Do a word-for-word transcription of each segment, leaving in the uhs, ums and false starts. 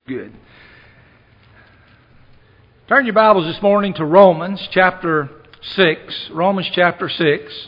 Good. Turn your Bibles this morning to Romans chapter six. Romans chapter six.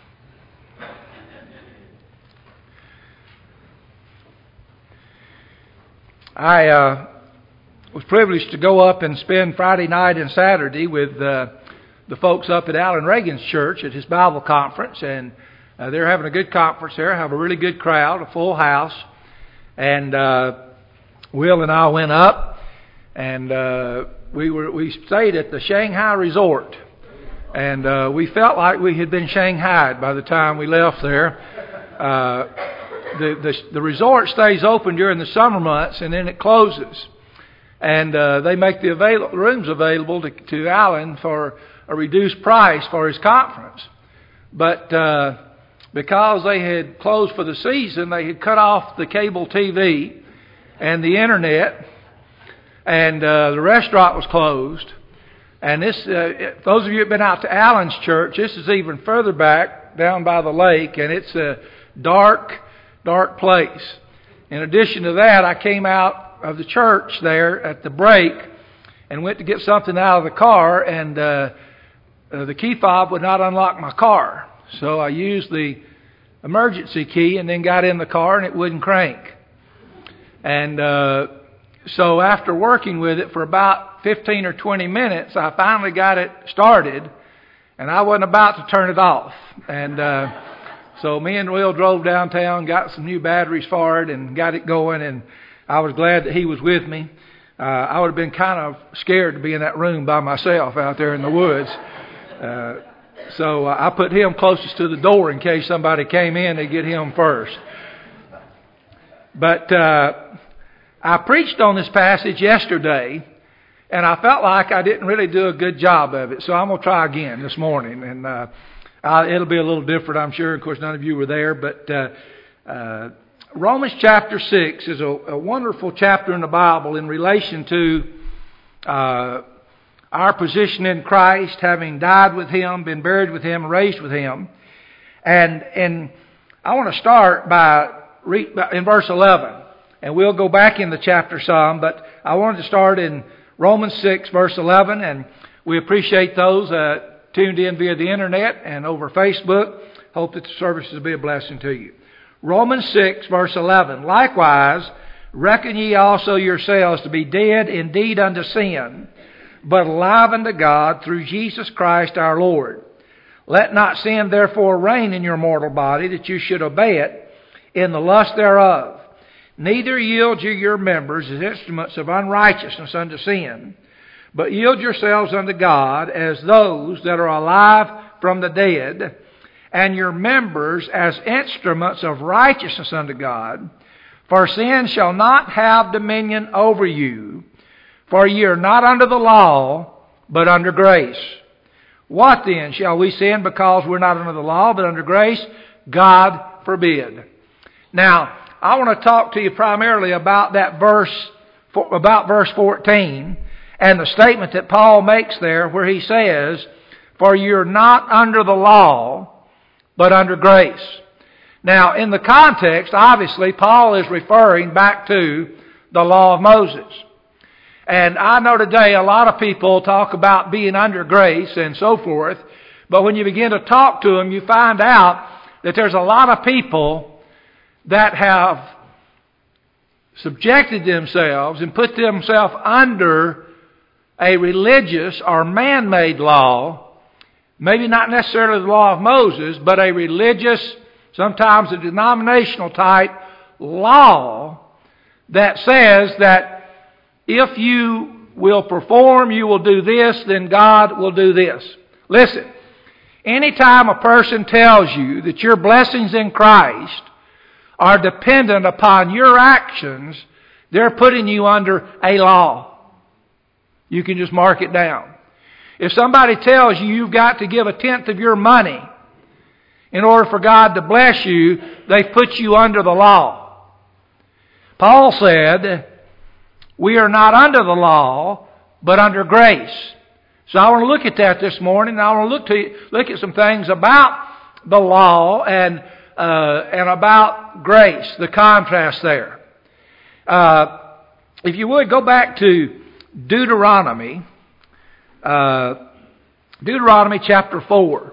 I uh, was privileged to go up and spend Friday night and Saturday with uh, the folks up at Alan Reagan's church at his Bible conference, and uh, they're having a good conference there. Have a really good crowd, a full house, and uh, Will and I went up, and uh, we were we stayed at the Shanghai Resort, and uh, we felt like we had been shanghaied by the time we left there. Uh, the, the the resort stays open during the summer months, and then it closes, and uh, they make the avail- rooms available to, to Alan for a reduced price for his conference, but uh, because they had closed for the season, they had cut off the cable T V and the internet, and uh, the restaurant was closed. And this, uh, those of you who have been out to Allen's church, this is even further back down by the lake, and it's a dark, dark place. In addition to that, I came out of the church there at the break and went to get something out of the car, and uh, uh, the key fob would not unlock my car. So I used the emergency key and then got in the car, and it wouldn't crank. And uh, so after working with it for about fifteen or twenty minutes, I finally got it started, and I wasn't about to turn it off. And uh, so me and Will drove downtown, got some new batteries for it, and got it going, and I was glad that he was with me. Uh, I would have been kind of scared to be in that room by myself out there in the woods. Uh, so uh, I put him closest to the door in case somebody came in to get him first. But uh, I preached on this passage yesterday, and I felt like I didn't really do a good job of it. So I'm going to try again this morning. And uh, I, it'll be a little different, I'm sure. Of course, none of you were there. But uh, uh, Romans chapter six is a, a wonderful chapter in the Bible in relation to uh, our position in Christ, having died with Him, been buried with Him, raised with Him. And, and I want to start by in verse eleven, and we'll go back in the chapter some, but I wanted to start in Romans six, verse eleven, and we appreciate those uh, tuned in via the internet and over Facebook. Hope that the service will be a blessing to you. Romans six, verse eleven, likewise, reckon ye also yourselves to be dead indeed unto sin, but alive unto God through Jesus Christ our Lord. Let not sin therefore reign in your mortal body, that you should obey it in the lust thereof. Neither yield you your members as instruments of unrighteousness unto sin, but yield yourselves unto God as those that are alive from the dead, and your members as instruments of righteousness unto God. For sin shall not have dominion over you, for ye are not under the law, but under grace. What then? Shall we sin because we're not under the law, but under grace? God forbid. Now, I want to talk to you primarily about that verse, about verse fourteen, and the statement that Paul makes there where he says, for you're not under the law, but under grace. Now, in the context, obviously, Paul is referring back to the law of Moses. And I know today a lot of people talk about being under grace and so forth, but when you begin to talk to them, you find out that there's a lot of people that have subjected themselves and put themselves under a religious or man-made law, maybe not necessarily the law of Moses, but a religious, sometimes a denominational type law that says that if you will perform, you will do this, then God will do this. Listen, anytime a person tells you that your blessings in Christ are dependent upon your actions, they're putting you under a law. You can just mark it down. If somebody tells you you've got to give a tenth of your money in order for God to bless you, they've put you under the law. Paul said, we are not under the law, but under grace. So I want to look at that this morning. I want to look to look at some things about the law and uh, and about grace, the contrast there. Uh, if you would, go back to Deuteronomy, uh, Deuteronomy chapter four.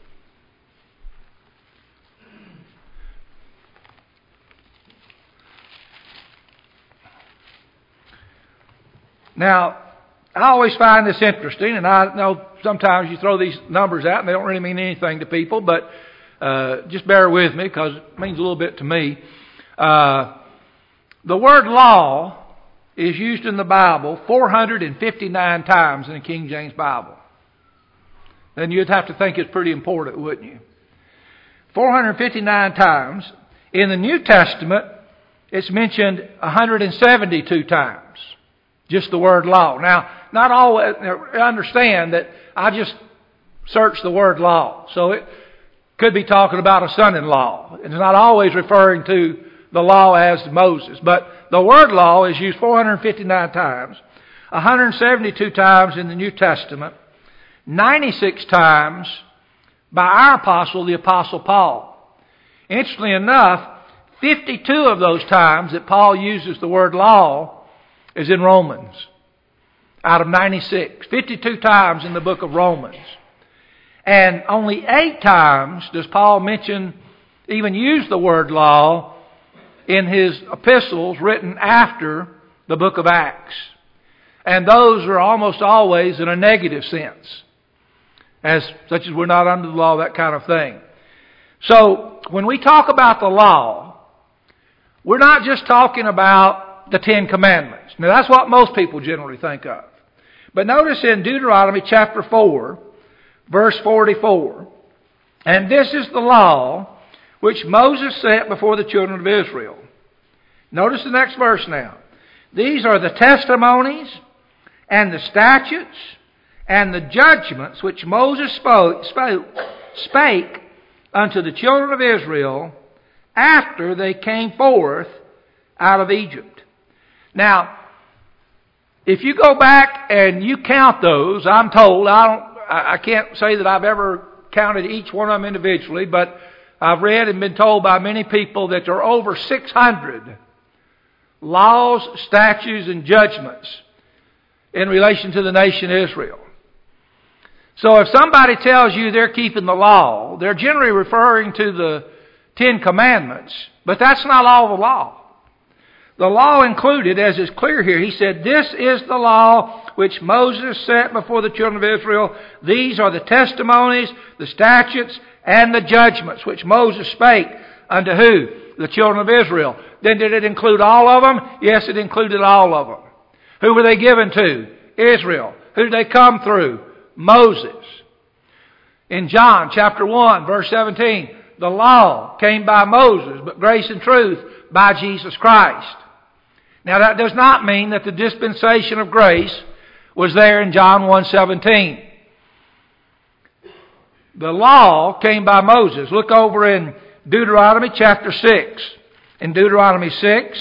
Now, I always find this interesting, and I know sometimes you throw these numbers out and they don't really mean anything to people, but uh, just bear with me because it means a little bit to me. Uh, the word law is used in the Bible four hundred fifty-nine times in the King James Bible. Then you'd have to think it's pretty important, wouldn't you? four hundred fifty-nine times. In the New Testament, it's mentioned one hundred seventy-two times. Just the word law. Now, not always, understand that I just searched the word law. So it could be talking about a son-in-law. It's not always referring to the law as Moses. But the word law is used four hundred fifty-nine times. one hundred seventy-two times in the New Testament. ninety-six times by our apostle, the Apostle Paul. Interestingly enough, fifty-two of those times that Paul uses the word law is in Romans, out of ninety-six. fifty-two times in the book of Romans. And only eight times does Paul mention, even use the word law in his epistles written after the book of Acts. And those are almost always in a negative sense, as such as we're not under the law, that kind of thing. So, when we talk about the law, we're not just talking about the Ten Commandments. Now that's what most people generally think of. But notice in Deuteronomy chapter four, verse forty-four, and this is the law which Moses set before the children of Israel. Notice the next verse now. These are the testimonies and the statutes and the judgments which Moses spoke, spoke, spake unto the children of Israel after they came forth out of Egypt. Now, if you go back and you count those, I'm told, I don't, I can't say that I've ever counted each one of them individually, but I've read and been told by many people that there are over six hundred laws, statutes, and judgments in relation to the nation Israel. So if somebody tells you they're keeping the law, they're generally referring to the Ten Commandments, but that's not all the law. The law included, as is clear here, he said, this is the law which Moses set before the children of Israel. These are the testimonies, the statutes, and the judgments which Moses spake unto who? The children of Israel. Then did it include all of them? Yes, it included all of them. Who were they given to? Israel. Who did they come through? Moses. In John chapter one, verse seventeen, the law came by Moses, but grace and truth by Jesus Christ. Now that does not mean that the dispensation of grace was there in John one seventeen. The law came by Moses. Look over in Deuteronomy chapter six. In Deuteronomy six,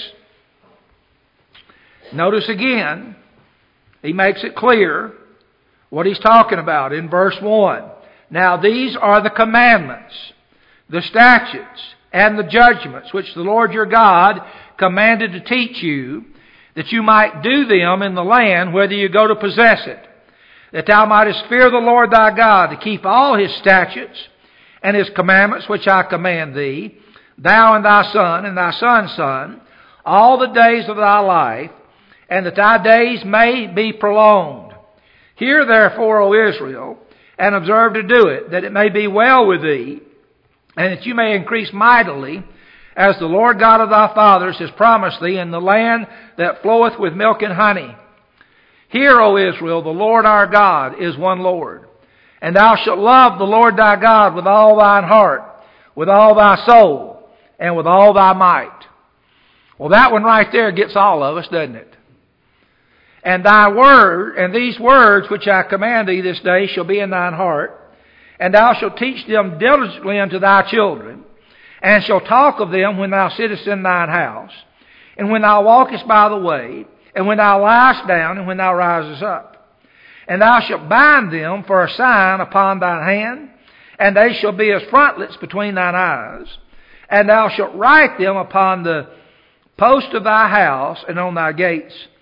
notice again, he makes it clear what he's talking about in verse one. Now these are the commandments, the statutes, and the judgments which the Lord your God commanded to teach you, that you might do them in the land whether you go to possess it, that thou mightest fear the Lord thy God, to keep all his statutes and his commandments which I command thee, thou and thy son and thy son's son, all the days of thy life, and that thy days may be prolonged. Hear therefore, O Israel, and observe to do it, that it may be well with thee, and that you may increase mightily, as the Lord God of thy fathers has promised thee, in the land that floweth with milk and honey. Hear, O Israel, the Lord our God is one Lord. And thou shalt love the Lord thy God with all thine heart, with all thy soul, and with all thy might. Well, that one right there gets all of us, doesn't it? And thy word, and these words which I command thee this day shall be in thine heart, and thou shalt teach them diligently unto thy children, and shalt talk of them when thou sittest in thine house, and when thou walkest by the way, and when thou liest down, and when thou risest up. And thou shalt bind them for a sign upon thine hand, and they shall be as frontlets between thine eyes. And thou shalt write them upon the post of thy house and on thy gates.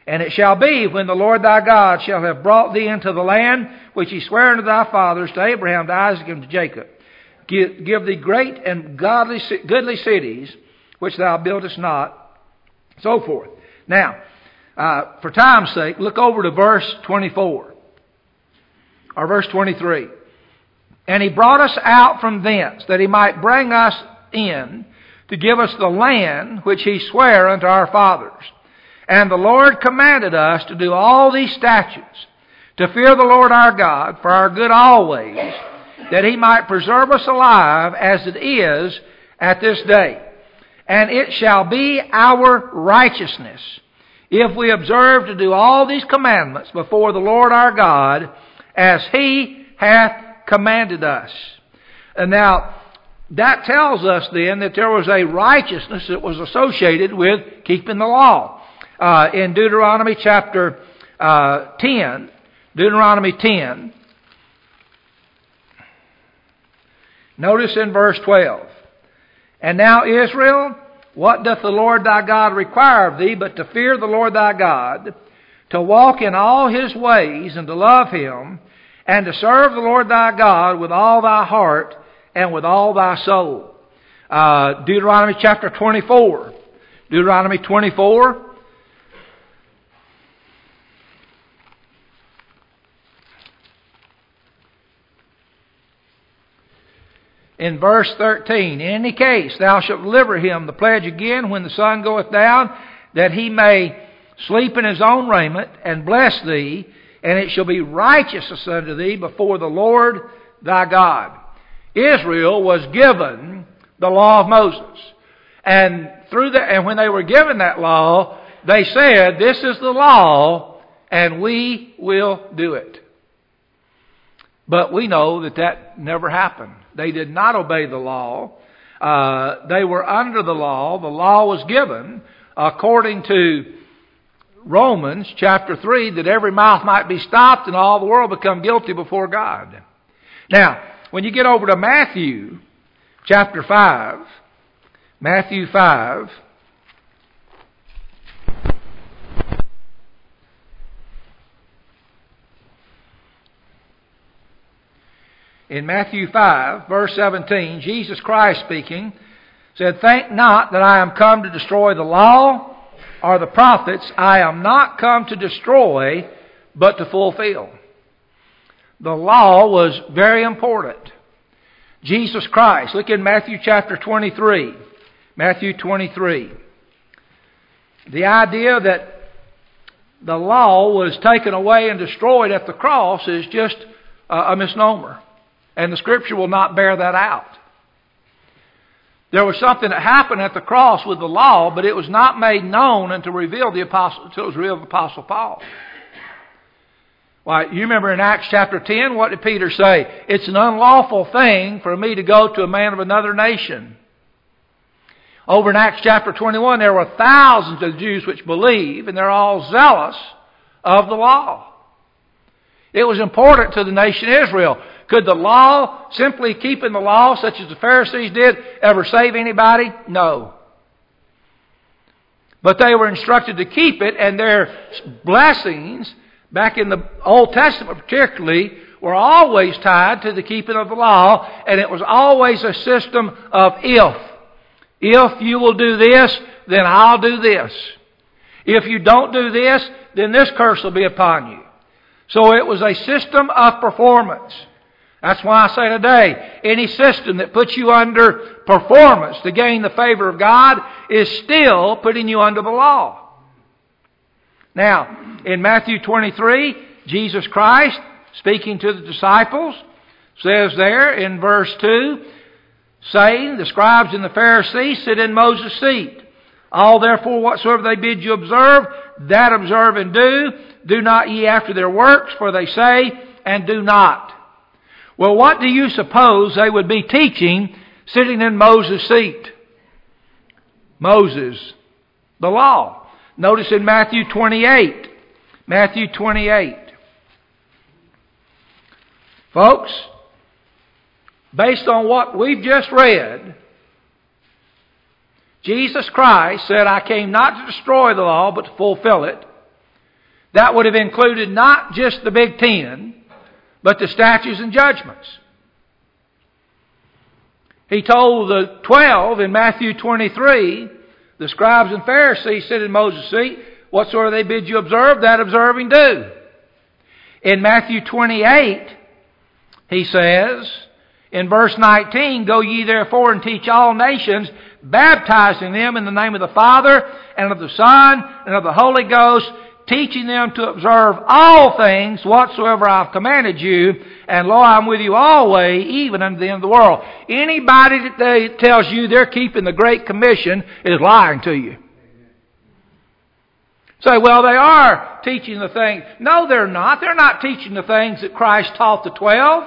And it shall be, when the Lord thy God shall have brought thee into the land which he sware unto thy fathers, to Abraham, to Isaac, and to Jacob, give, give thee great and godly, goodly cities, which thou buildest not, so forth. Now, uh, for time's sake, look over to verse twenty-four, or verse twenty-three. And he brought us out from thence, that he might bring us in, to give us the land which he sware unto our fathers. And the Lord commanded us to do all these statutes, to fear the Lord our God for our good always, that he might preserve us alive as it is at this day. And it shall be our righteousness, if we observe to do all these commandments before the Lord our God, as he hath commanded us. And now, that tells us then that there was a righteousness that was associated with keeping the law. Uh, in Deuteronomy chapter uh, ten, Deuteronomy ten, notice in verse twelve, And now Israel, what doth the Lord thy God require of thee, but to fear the Lord thy God, to walk in all his ways, and to love him, and to serve the Lord thy God with all thy heart and with all thy soul. Uh, Deuteronomy chapter twenty-four, Deuteronomy twenty-four, in verse thirteen, In any case thou shalt deliver him the pledge again when the sun goeth down, that he may sleep in his own raiment, and bless thee, and it shall be righteousness unto thee before the Lord thy God. Israel was given the law of Moses. And through the, and when they were given that law, they said, this is the law, and we will do it. But we know that that never happened. They did not obey the law. Uh, they were under the law. The law was given according to Romans chapter three, that every mouth might be stopped and all the world become guilty before God. Now, when you get over to Matthew chapter five, Matthew five, in Matthew five, verse seventeen, Jesus Christ speaking, said, Think not that I am come to destroy the law or the prophets. I am not come to destroy, but to fulfill. The law was very important. Jesus Christ, look in Matthew chapter twenty-three. Matthew twenty-three. The idea that the law was taken away and destroyed at the cross is just a misnomer. And the Scripture will not bear that out. There was something that happened at the cross with the law, but it was not made known until revealed the apostle, until it was revealed to the Apostle Paul. Why, you remember in Acts chapter ten, what did Peter say? It's an unlawful thing for me to go to a man of another nation. Over in Acts chapter twenty-one, there were thousands of Jews which believe, and they're all zealous of the law. It was important to the nation Israel. Could the law, simply keeping the law, such as the Pharisees did, ever save anybody? No. But they were instructed to keep it, and their blessings, back in the Old Testament particularly, were always tied to the keeping of the law, and it was always a system of if. If you will do this, then I'll do this. If you don't do this, then this curse will be upon you. So it was a system of performance. That's why I say today, any system that puts you under performance to gain the favor of God is still putting you under the law. Now, in Matthew twenty-three, Jesus Christ, speaking to the disciples, says there in verse two, saying, The scribes and the Pharisees sit in Moses' seat. All therefore whatsoever they bid you observe, that observe and do. Do not ye after their works, for they say, and do not. Well, what do you suppose they would be teaching sitting in Moses' seat? Moses, the law. Notice in Matthew twenty-eight. Matthew twenty-eight. Folks, based on what we've just read, Jesus Christ said, I came not to destroy the law, but to fulfill it. That would have included not just the Big Ten, but the statutes and judgments. He told the twelve in Matthew twenty-three, the scribes and Pharisees sit in Moses' seat, whatsoever they bid you observe, that observe and do. In Matthew twenty-eight, he says, in verse nineteen, go ye therefore and teach all nations, baptizing them in the name of the Father, and of the Son, and of the Holy Ghost, teaching them to observe all things whatsoever I've commanded you, and lo, I'm with you always, even unto the end of the world. Anybody that tells you they're keeping the Great Commission is lying to you. Say, well, they are teaching the things. No, they're not. They're not teaching the things that Christ taught the twelve.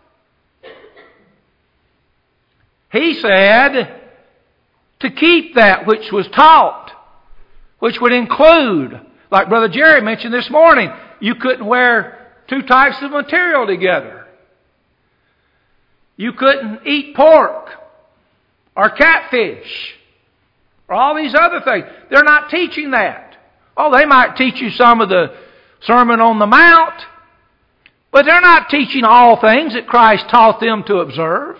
He said to keep that which was taught, which would include, like Brother Jerry mentioned this morning, you couldn't wear two types of material together. You couldn't eat pork or catfish or all these other things. They're not teaching that. Oh, they might teach you some of the Sermon on the Mount, but they're not teaching all things that Christ taught them to observe.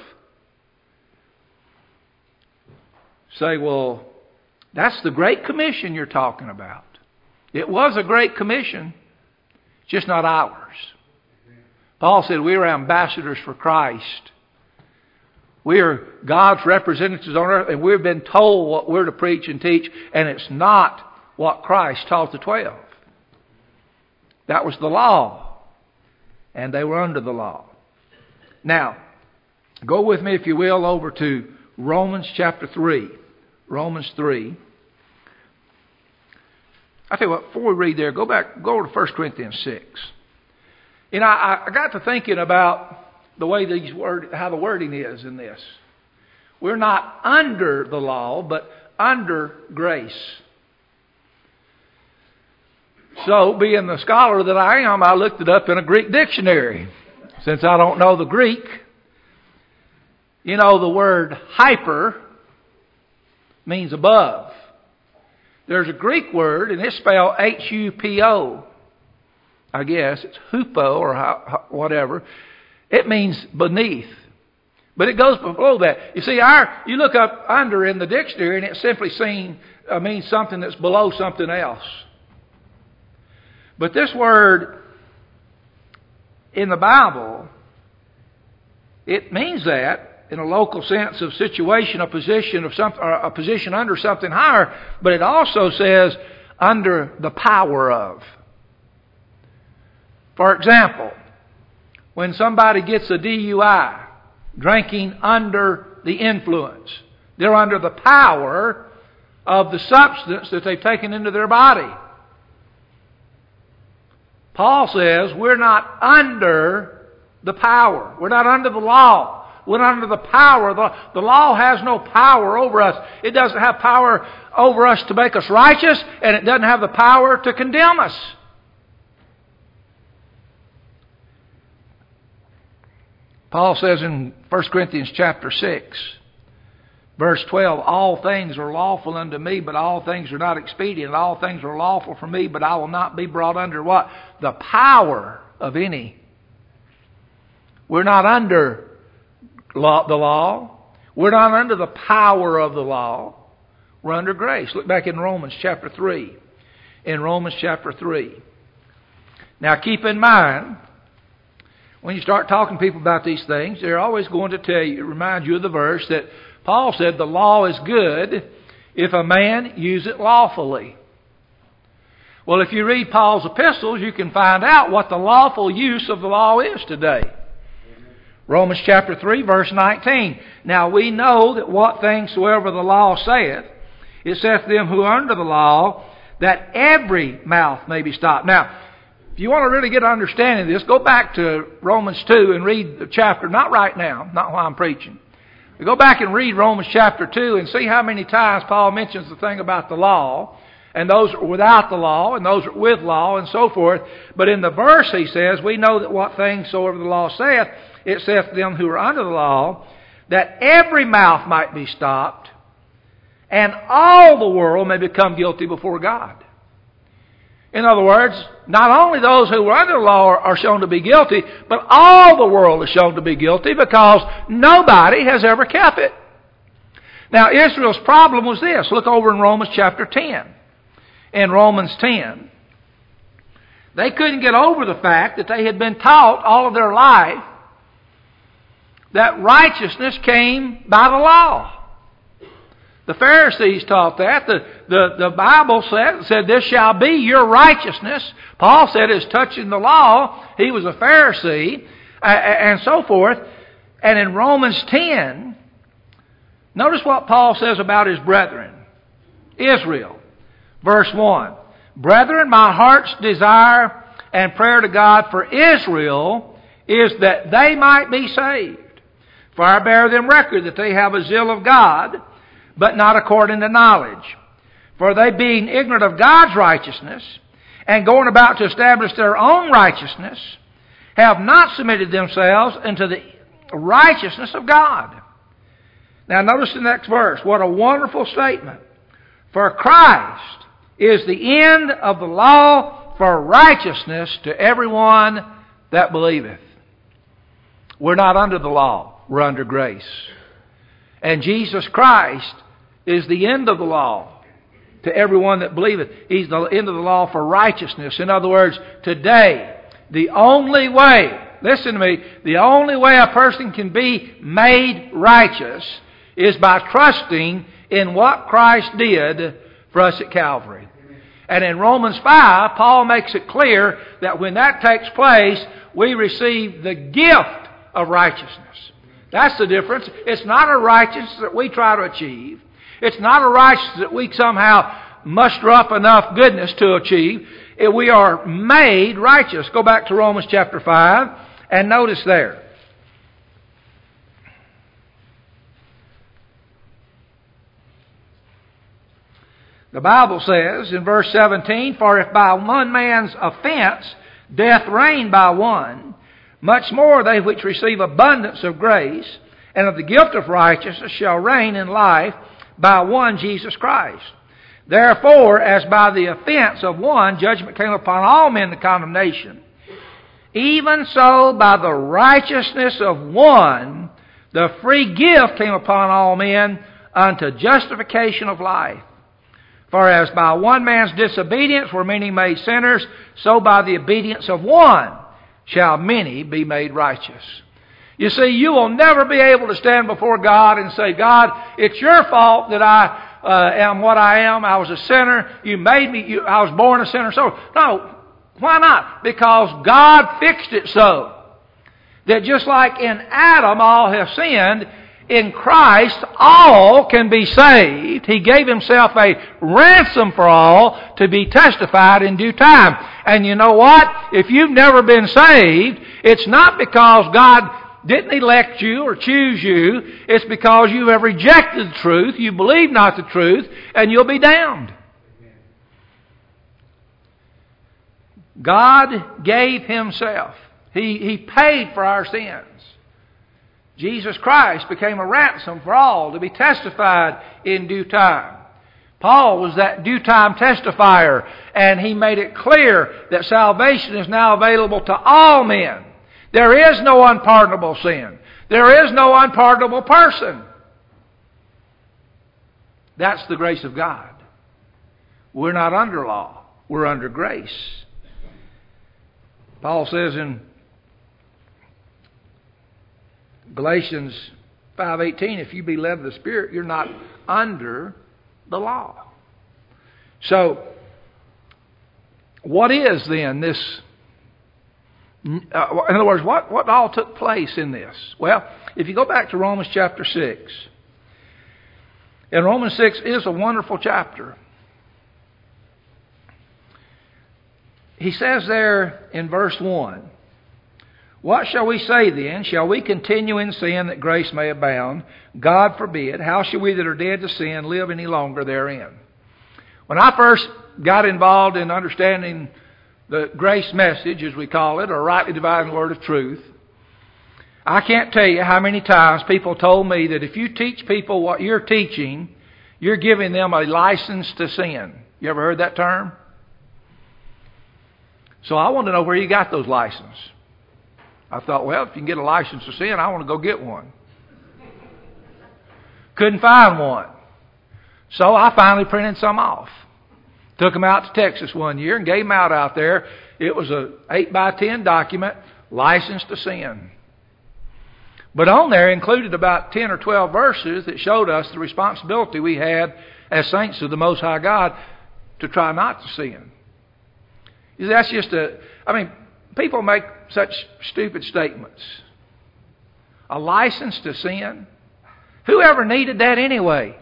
Say, well, that's the Great Commission you're talking about. It was a great commission, just not ours. Paul said we are ambassadors for Christ. We are God's representatives on earth, and we've been told what we're to preach and teach, and it's not what Christ taught the twelve. That was the law, and they were under the law. Now, go with me, if you will, over to Romans chapter three. Romans three. I tell you what, before we read there, go back, go over to First Corinthians six. You know, I, I got to thinking about the way these word, how the wording is in this. We're not under the law, but under grace. So, being the scholar that I am, I looked it up in a Greek dictionary. Since I don't know the Greek, you know, the word hyper means above. There's a Greek word, and it's spelled H U P O. I guess it's hupo or how, whatever. It means beneath. But it goes below that. You see, our you look up under in the dictionary, and it simply seen, uh, means something that's below something else. But this word in the Bible, it means that in a local sense of situation, a position of something, or a position under something higher, but it also says under the power of. For example, when somebody gets a D U I, drinking under the influence, they're under the power of the substance that they've taken into their body. Paul says we're not under the power. We're not under the law. We're not under the power. The, the law has no power over us. It doesn't have power over us to make us righteous, and it doesn't have the power to condemn us. Paul says in First Corinthians chapter six, verse twelve, all things are lawful unto me, but all things are not expedient. All things are lawful for me, but I will not be brought under what? The power of any. We're not under law, the law. We're not under the power of the law. We're under grace. Look back in Romans chapter three. In Romans chapter three. Now keep in mind, when you start talking to people about these things, they're always going to tell you, remind you of the verse that Paul said the law is good if a man use it lawfully. Well, if you read Paul's epistles, you can find out what the lawful use of the law is today. Romans chapter three, verse nineteen. Now we know that what things soever the law saith, it saith them who are under the law, that every mouth may be stopped. Now, if you want to really get an understanding of this, go back to Romans two and read the chapter, not right now, not while I'm preaching. Go back and read Romans chapter two and see how many times Paul mentions the thing about the law, and those are without the law, and those are with law, and so forth. But in the verse he says, we know that what things soever the law saith, it saith to them who are under the law, that every mouth might be stopped, and all the world may become guilty before God. In other words, not only those who were under the law are, are shown to be guilty, but all the world is shown to be guilty because nobody has ever kept it. Now, Israel's problem was this. Look over in Romans chapter ten. In Romans ten, they couldn't get over the fact that they had been taught all of their life that righteousness came by the law. The Pharisees taught that. The, the, the Bible said, said, this shall be your righteousness. Paul said it's touching the law. He was a Pharisee, uh, and so forth. And in Romans ten, notice what Paul says about his brethren. Israel, verse one. Brethren, my heart's desire and prayer to God for Israel is that they might be saved. For I bear them record that they have a zeal of God, but not according to knowledge. For they being ignorant of God's righteousness, and going about to establish their own righteousness, have not submitted themselves into the righteousness of God. Now notice the next verse. What a wonderful statement. For Christ is the end of the law for righteousness to everyone that believeth. We're not under the law. We're under grace. And Jesus Christ is the end of the law to everyone that believeth. He's the end of the law for righteousness. In other words, today, the only way, listen to me, the only way a person can be made righteous is by trusting in what Christ did for us at Calvary. And in Romans five, Paul makes it clear that when that takes place, we receive the gift of righteousness. That's the difference. It's not a righteousness that we try to achieve. It's not a righteousness that we somehow muster up enough goodness to achieve. We are made righteous. Go back to Romans chapter five and notice there. The Bible says in verse seventeen, for if by one man's offense death reigned by one, much more they which receive abundance of grace and of the gift of righteousness shall reign in life by one Jesus Christ. Therefore, as by the offense of one judgment came upon all men to condemnation, even so by the righteousness of one the free gift came upon all men unto justification of life. For as by one man's disobedience were many made sinners, so by the obedience of one shall many be made righteous. You see, you will never be able to stand before God and say, God, it's your fault that I uh, am what I am. I was a sinner. You made me. You, I was born a sinner. So, no, why not? Because God fixed it so that just like in Adam all have sinned, in Christ all can be saved. He gave Himself a ransom for all to be testified in due time. And you know what? If you've never been saved, it's not because God didn't elect you or choose you. It's because you have rejected the truth. You believe not the truth, and you'll be damned. God gave Himself. He, he paid for our sins. Jesus Christ became a ransom for all to be testified in due time. Paul was that due time testifier, and he made it clear that salvation is now available to all men. There is no unpardonable sin. There is no unpardonable person. That's the grace of God. We're not under law. We're under grace. Paul says in Galatians five eighteen, if you be led of the Spirit, you're not under the law. So, what is then this? Uh, in other words, what, what all took place in this? Well, if you go back to Romans chapter six, and Romans six is a wonderful chapter. He says there in verse one, what shall we say then? Shall we continue in sin that grace may abound? God forbid. How shall we that are dead to sin live any longer therein? When I first got involved in understanding the grace message, as we call it, or rightly dividing the word of truth, I can't tell you how many times people told me that if you teach people what you're teaching, you're giving them a license to sin. You ever heard that term? So I wanted to know where you got those licenses. I thought, well, if you can get a license to sin, I want to go get one. Couldn't find one. So I finally printed some off. Took them out to Texas one year and gave them out out there. It was a eight by ten document, license to sin. But on there included about ten or twelve verses that showed us the responsibility we had as saints of the Most High God to try not to sin. That's just a, I mean, people make such stupid statements. A license to sin? Whoever needed that anyway?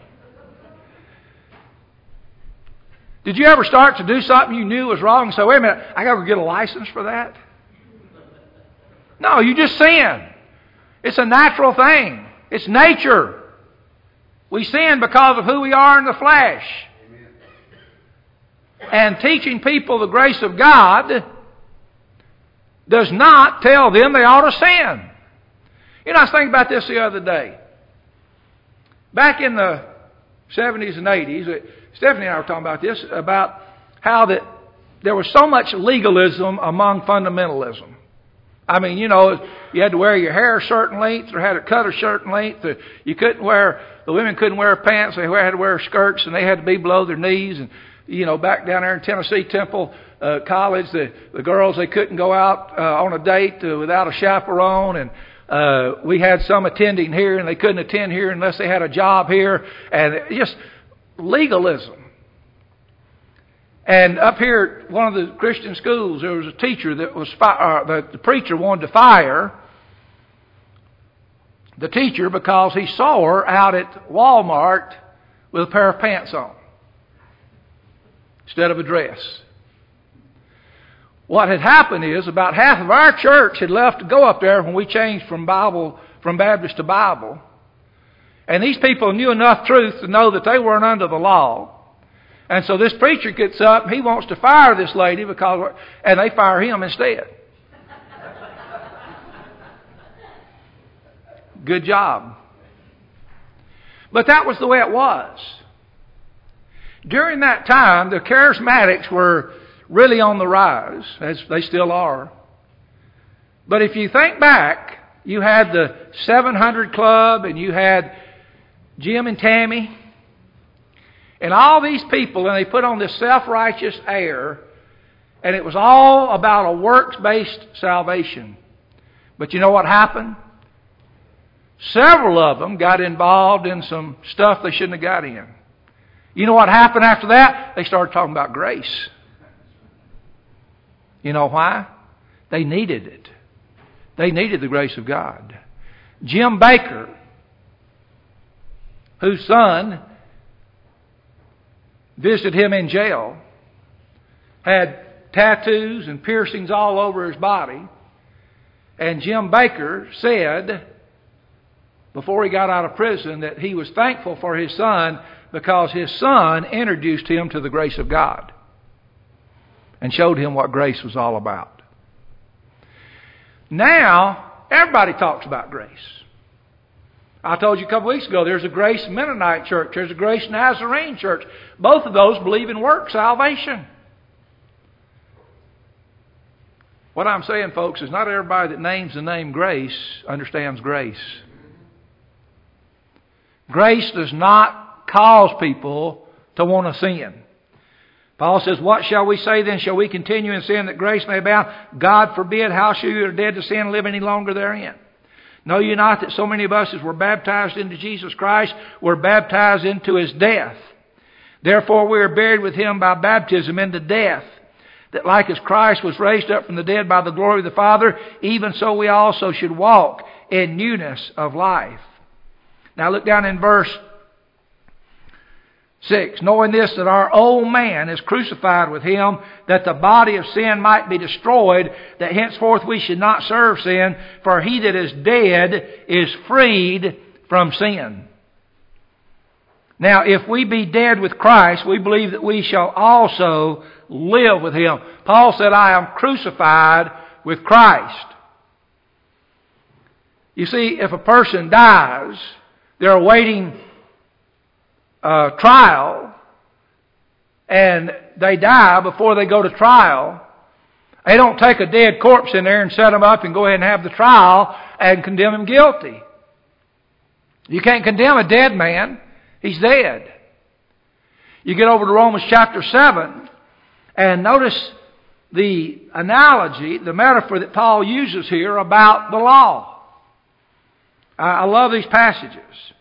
Did you ever start to do something you knew was wrong and say, wait a minute, I got to get a license for that? No, you just sin. It's a natural thing. It's nature. We sin because of who we are in the flesh. Amen. And teaching people the grace of God does not tell them they ought to sin. You know, I was thinking about this the other day. Back in the seventies and eighties, Stephanie and I were talking about this, about how that there was so much legalism among fundamentalism. I mean, you know, you had to wear your hair a certain length or had it cut a certain length. You couldn't wear, the women couldn't wear pants. They had to wear skirts and they had to be below their knees. And, you know, back down there in Tennessee Temple uh, College, the, the girls, they couldn't go out uh, on a date uh, without a chaperone. And uh, we had some attending here and they couldn't attend here unless they had a job here. And just legalism. And up here at one of the Christian schools, there was a teacher that was, fi- uh, the, the preacher wanted to fire the teacher because he saw her out at Walmart with a pair of pants on instead of a dress. What had happened is about half of our church had left to go up there when we changed from Bible, from Baptist to Bible. And these people knew enough truth to know that they weren't under the law. And so this preacher gets up, he wants to fire this lady because, and they fire him instead. Good job. But that was the way it was. During that time, the charismatics were really on the rise, as they still are. But if you think back, you had the seven hundred Club and you had Jim and Tammy. And all these people, and they put on this self-righteous air, and it was all about a works-based salvation. But you know what happened? Several of them got involved in some stuff they shouldn't have got in. You know what happened after that? They started talking about grace. You know why? They needed it. They needed the grace of God. Jim Baker, whose son visited him in jail, had tattoos and piercings all over his body. And Jim Baker said, before he got out of prison, that he was thankful for his son because his son introduced him to the grace of God and showed him what grace was all about. Now, everybody talks about grace. I told you a couple weeks ago, there's a Grace Mennonite church. There's a Grace Nazarene church. Both of those believe in work salvation. What I'm saying, folks, is not everybody that names the name grace understands grace. Grace does not cause people to want to sin. Paul says, what shall we say then? Shall we continue in sin that grace may abound? God forbid. How shall you who are dead to sin live any longer therein? Know you not that so many of us as were baptized into Jesus Christ were baptized into His death? Therefore we are buried with Him by baptism into death, that like as Christ was raised up from the dead by the glory of the Father, even so we also should walk in newness of life. Now look down in verse six. Knowing this, that our old man is crucified with Him, that the body of sin might be destroyed, that henceforth we should not serve sin, for he that is dead is freed from sin. Now, if we be dead with Christ, we believe that we shall also live with Him. Paul said, I am crucified with Christ. You see, if a person dies, they're awaiting uh, trial, and they die before they go to trial, They don't take a dead corpse in there and set him up and go ahead and have the trial and condemn him guilty. You can't condemn a dead man. He's dead. You get over to Romans chapter seven and notice the analogy, the metaphor that Paul uses here about the law. I love these passages.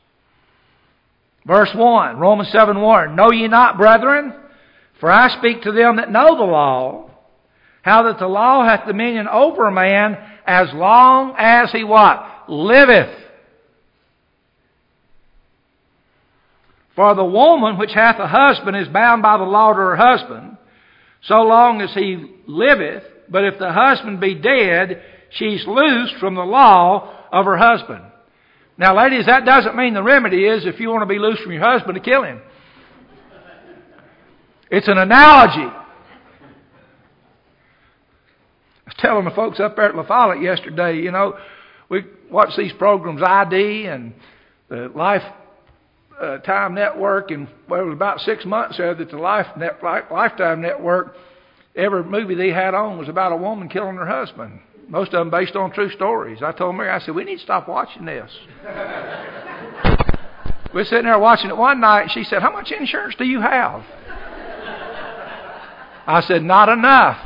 Verse one, Romans seven one, Know ye not, brethren, for I speak to them that know the law, how that the law hath dominion over a man as long as he what? Liveth. For the woman which hath a husband is bound by the law to her husband, so long as he liveth. But if the husband be dead, she's loosed from the law of her husband. Now, ladies, that doesn't mean the remedy is if you want to be loose from your husband to kill him. It's an analogy. I was telling the folks up there at La Follette yesterday, you know, we watch these programs, I D and the Life uh, Time Network, and well, it was about six months there that the Life Net, Lifetime Network, every movie they had on was about a woman killing her husband. Most of them based on true stories. I told Mary, I said, we need to stop watching this. We were sitting there watching it one night, and she said, how much insurance do you have? I said, not enough.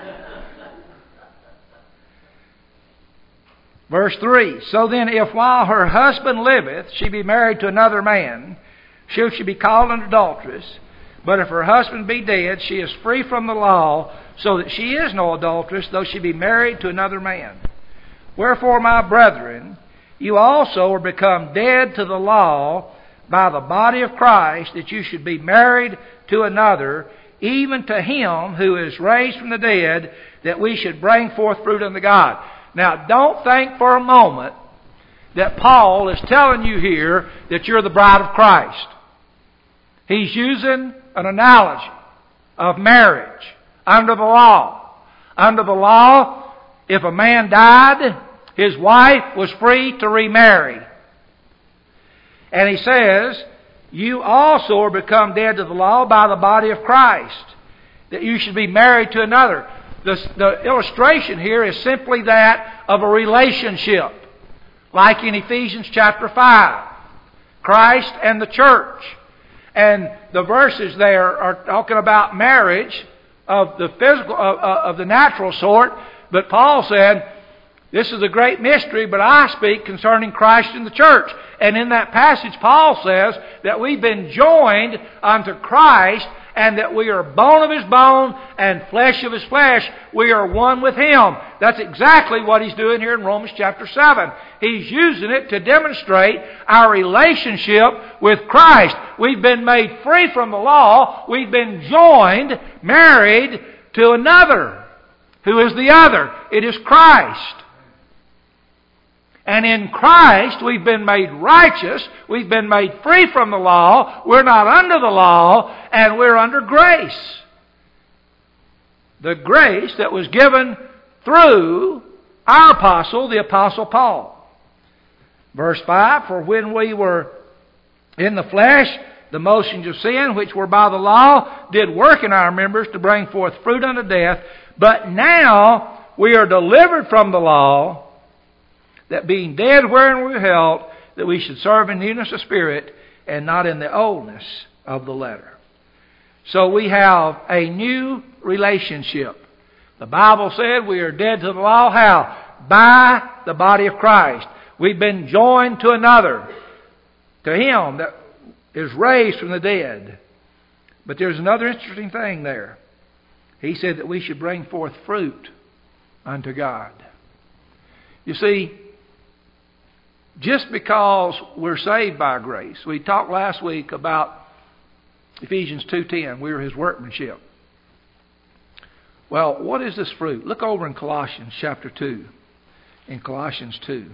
Verse three, So then if while her husband liveth, she be married to another man, shall she be called an adulteress? But if her husband be dead, she is free from the law, so that she is no adulteress, though she be married to another man. Wherefore, my brethren, you also are become dead to the law by the body of Christ, that you should be married to another, even to him who is raised from the dead, that we should bring forth fruit unto God. Now, don't think for a moment that Paul is telling you here that you're the bride of Christ. He's using an analogy of marriage under the law. Under the law, if a man died, his wife was free to remarry. And he says, you also are become dead to the law by the body of Christ, that you should be married to another. The, the illustration here is simply that of a relationship, like in Ephesians chapter five, Christ and the church. And the verses there are talking about marriage of the physical, of, of the natural sort. But Paul said, this is a great mystery, but I speak concerning Christ and the church. And in that passage, Paul says that we've been joined unto Christ, and that we are bone of His bone and flesh of His flesh. We are one with Him. That's exactly what he's doing here in Romans chapter seven. He's using it to demonstrate our relationship with Christ. We've been made free from the law. We've been joined, married to another. Who is the other? It is Christ. And in Christ, we've been made righteous. We've been made free from the law. We're not under the law, and we're under grace. The grace that was given through our apostle, the Apostle Paul. Verse five, For when we were in the flesh, the motions of sin, which were by the law, did work in our members to bring forth fruit unto death. But now we are delivered from the law, that being dead wherein we were held, that we should serve in newness of spirit, and not in the oldness of the letter. So we have a new relationship. The Bible said we are dead to the law. How? By the body of Christ. We've been joined to another, to Him that is raised from the dead. But there's another interesting thing there. He said that we should bring forth fruit unto God. You see, just because we're saved by grace, we talked last week about Ephesians two ten, we are His workmanship. Well, what is this fruit? Look over in Colossians chapter two. In Colossians two.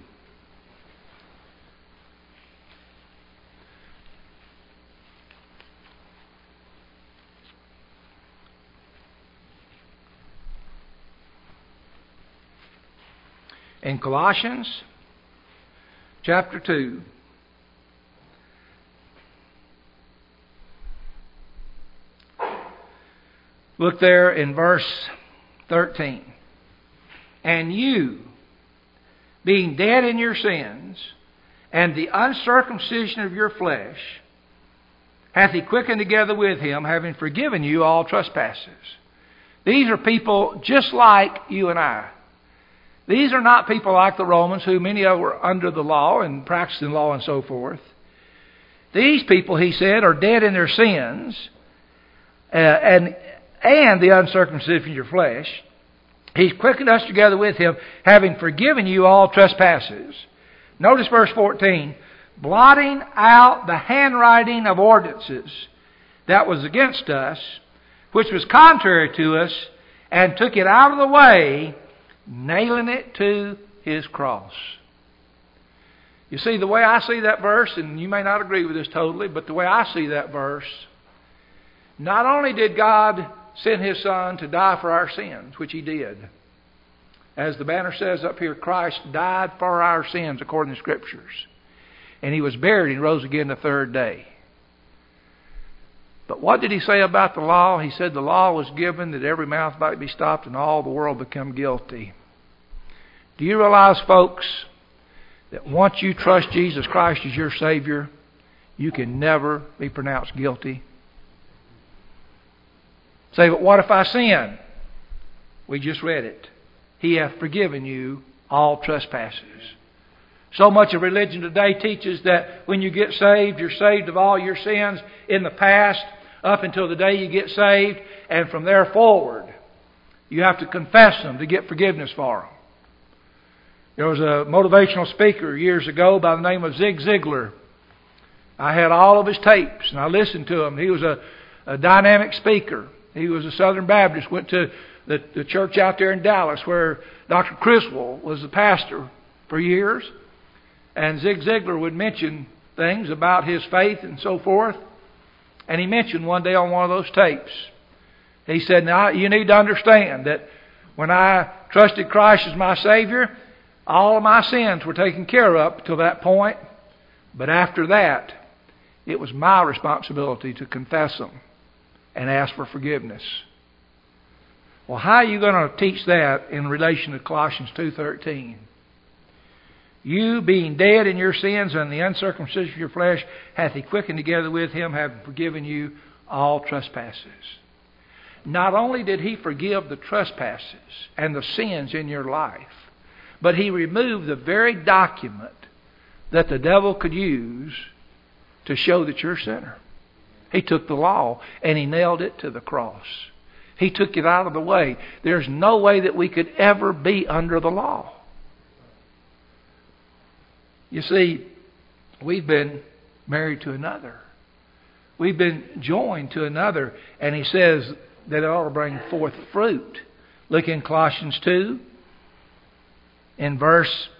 In Colossians chapter two, look there in verse thirteen. And you, being dead in your sins, and the uncircumcision of your flesh, hath He quickened together with Him, having forgiven you all trespasses. These are people just like you and I. These are not people like the Romans, who many of them were under the law and practicing law and so forth. These people, he said, are dead in their sins uh, and and the uncircumcision of your flesh. He's quickened us together with Him, having forgiven you all trespasses. Notice verse fourteen. Blotting out the handwriting of ordinances that was against us, which was contrary to us, and took it out of the way, nailing it to His cross. You see, the way I see that verse, and you may not agree with this totally, but the way I see that verse, not only did God send His Son to die for our sins, which He did. As the banner says up here, Christ died for our sins according to Scriptures. And He was buried and rose again the third day. But what did He say about the law? He said the law was given that every mouth might be stopped and all the world become guilty. Do you realize, folks, that once you trust Jesus Christ as your Savior, you can never be pronounced guilty? Say, but what if I sin? We just read it. He hath forgiven you all trespasses. So much of religion today teaches that when you get saved, you're saved of all your sins in the past up until the day you get saved, and from there forward, you have to confess them to get forgiveness for them. There was a motivational speaker years ago by the name of Zig Ziglar. I had all of his tapes, and I listened to him. He was a, a dynamic speaker. He was a Southern Baptist, went to the, the church out there in Dallas where Doctor Criswell was the pastor for years. And Zig Ziglar would mention things about his faith and so forth. And he mentioned one day on one of those tapes, he said, now you need to understand that when I trusted Christ as my Savior, all of my sins were taken care of till that point. But after that, it was my responsibility to confess them and ask for forgiveness. Well, how are you going to teach that in relation to Colossians two thirteen? You, being dead in your sins and the uncircumcision of your flesh, hath He quickened together with Him, having forgiven you all trespasses. Not only did He forgive the trespasses and the sins in your life, but He removed the very document that the devil could use to show that you're a sinner. He took the law and He nailed it to the cross. He took it out of the way. There's no way that we could ever be under the law. You see, we've been married to another. We've been joined to another. And He says that it ought to bring forth fruit. Look in Colossians two, in verse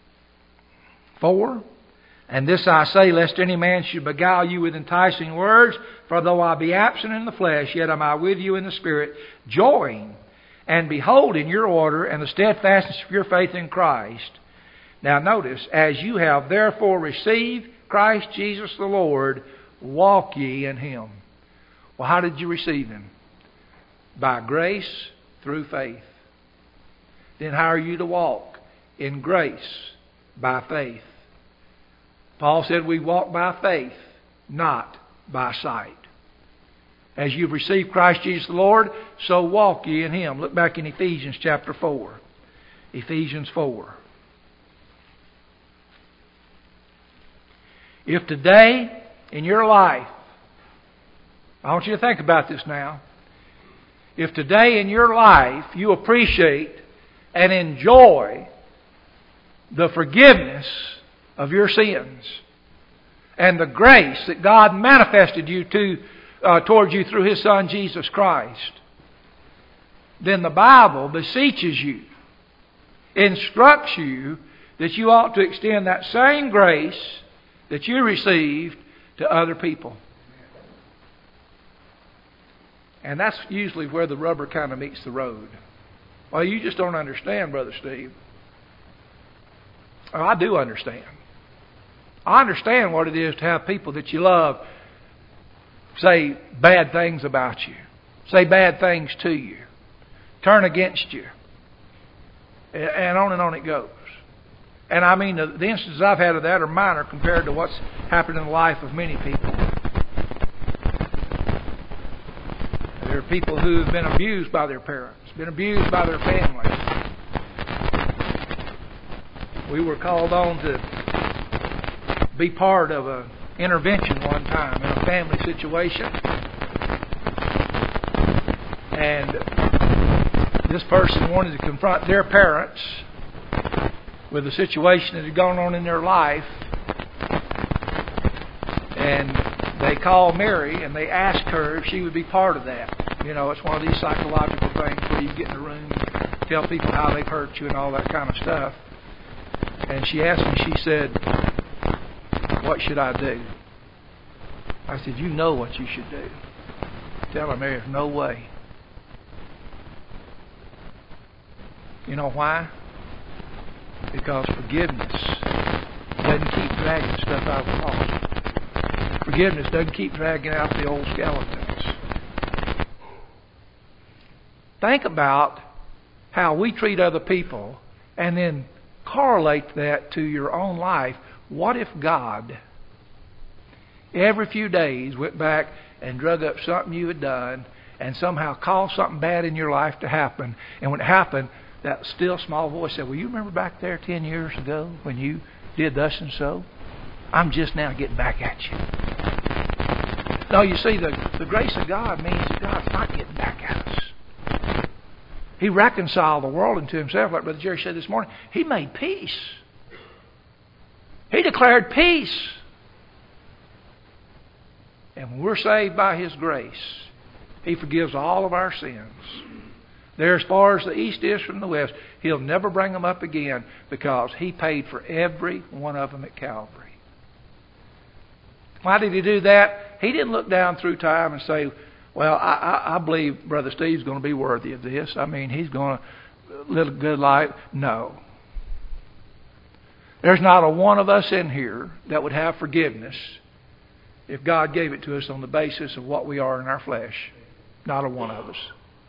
four. And this I say, lest any man should beguile you with enticing words. For though I be absent in the flesh, yet am I with you in the Spirit, joying and beholding your order and the steadfastness of your faith in Christ. Now notice, as you have therefore received Christ Jesus the Lord, walk ye in Him. Well, how did you receive Him? By grace through faith. Then how are you to walk? In grace by faith. Paul said we walk by faith, not by sight. As you've received Christ Jesus the Lord, so walk ye in Him. Look back in Ephesians chapter four. Ephesians four. If today in your life, I want you to think about this now. If today in your life you appreciate and enjoy the forgiveness of your sins and the grace that God manifested you to uh, towards you through His Son Jesus Christ, then the Bible beseeches you, instructs you that you ought to extend that same grace that you received to other people. And that's usually where the rubber kind of meets the road. Well, you just don't understand, Brother Steve. Oh, I do understand. I understand what it is to have people that you love say bad things about you, say bad things to you, turn against you. And on and on it goes. And I mean, the, the instances I've had of that are minor compared to what's happened in the life of many people. There are people who have been abused by their parents, been abused by their families. We were called on to be part of an intervention one time in a family situation. And this person wanted to confront their parents with the situation that had gone on in their life. And they called Mary and they asked her if she would be part of that. You know, it's one of these psychological things where you get in a room, tell people how they've hurt you and all that kind of stuff. And she asked me, she said, "What should I do?" I said, "You know what you should do. Tell her, Mary, no way." You know why? Because forgiveness doesn't keep dragging stuff out of the closet. Forgiveness doesn't keep dragging out the old skeletons. Think about how we treat other people and then correlate that to your own life. What if God every few days went back and drug up something you had done and somehow caused something bad in your life to happen, and when it happened, that still small voice said, "Well, you remember back there ten years ago when you did thus and so? I'm just now getting back at you." No, you see, the, the grace of God means that God's not getting back at us. He reconciled the world into Himself, like Brother Jerry said this morning. He made peace. He declared peace. And when we're saved by His grace, He forgives all of our sins. They're as far as the east is from the west. He'll never bring them up again because He paid for every one of them at Calvary. Why did He do that? He didn't look down through time and say, "Well, I, I, I believe Brother Steve's going to be worthy of this. I mean, he's going to live a good life." No. There's not a one of us in here that would have forgiveness if God gave it to us on the basis of what we are in our flesh. Not a one of us.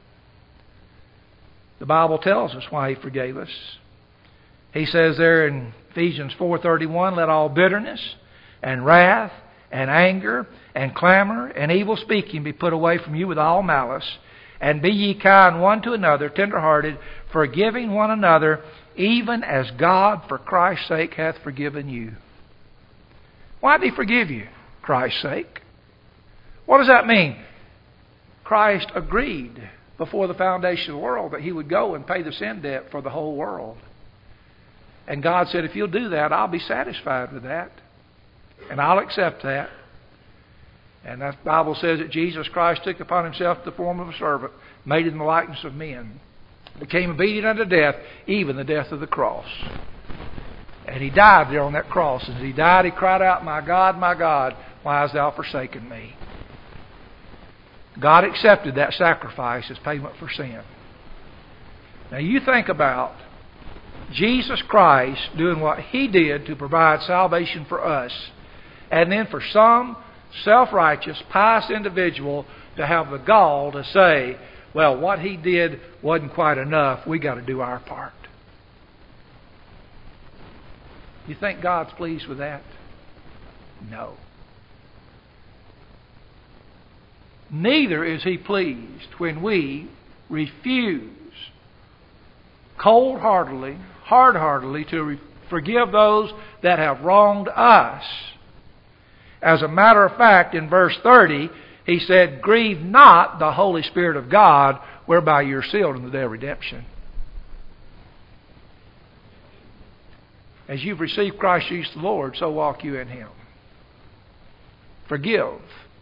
The Bible tells us why He forgave us. He says there in Ephesians four thirty-one, "Let all bitterness and wrath and anger and clamor and evil speaking be put away from you with all malice. And be ye kind one to another, tenderhearted, forgiving one another, even as God for Christ's sake hath forgiven you." Why did He forgive you? Christ's sake. What does that mean? Christ agreed before the foundation of the world that He would go and pay the sin debt for the whole world. And God said, "If you'll do that, I'll be satisfied with that. And I'll accept that." And the Bible says that Jesus Christ took upon Himself the form of a servant, made in the likeness of men, became obedient unto death, even the death of the cross. And He died there on that cross. And as He died, He cried out, "My God, my God, why hast Thou forsaken me?" God accepted that sacrifice as payment for sin. Now you think about Jesus Christ doing what He did to provide salvation for us, and then for some self-righteous, pious individual to have the gall to say, "Well, what He did wasn't quite enough. We got to do our part." You think God's pleased with that? No. Neither is He pleased when we refuse cold-heartedly, hard-heartedly to re- forgive those that have wronged us. As a matter of fact, in verse thirty, He said, "Grieve not the Holy Spirit of God, whereby you're sealed in the day of redemption." As you've received Christ Jesus the Lord, so walk you in Him. Forgive.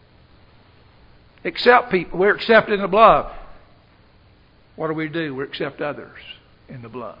Accept people. We're accepted in the blood. What do we do? We accept others in the blood.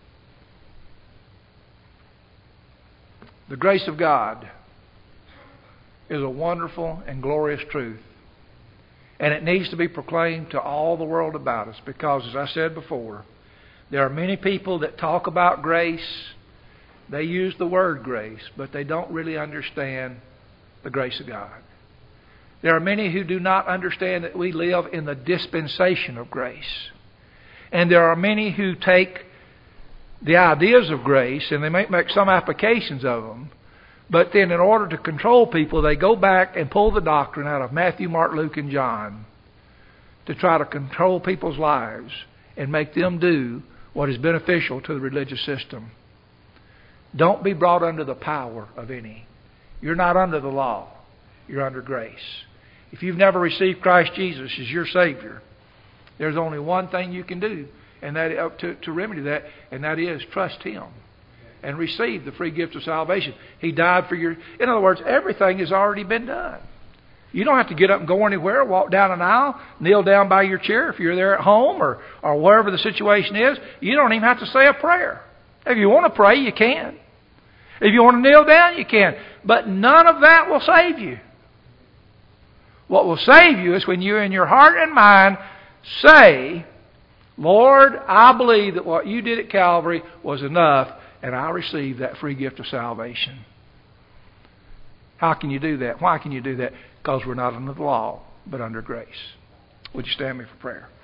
The grace of God is a wonderful and glorious truth. And it needs to be proclaimed to all the world about us because, as I said before, there are many people that talk about grace. They use the word grace, but they don't really understand the grace of God. There are many who do not understand that we live in the dispensation of grace. And there are many who take the ideas of grace, and they may make some applications of them. But then in order to control people, they go back and pull the doctrine out of Matthew, Mark, Luke, and John to try to control people's lives and make them do what is beneficial to the religious system. Don't be brought under the power of any. You're not under the law. You're under grace. If you've never received Christ Jesus as your Savior, there's only one thing you can do and that uh, to, to remedy that, and that is trust Him and receive the free gift of salvation. He died for your... In other words, everything has already been done. You don't have to get up and go anywhere, walk down an aisle, kneel down by your chair if you're there at home or, or wherever the situation is. You don't even have to say a prayer. If you want to pray, you can. If you want to kneel down, you can. But none of that will save you. What will save you is when you in your heart and mind say, Lord, I believe that what you did at Calvary was enough, and I receive that free gift of salvation. How can you do that? Why can you do that? Because we're not under the law, but under grace. Would you stand me for prayer?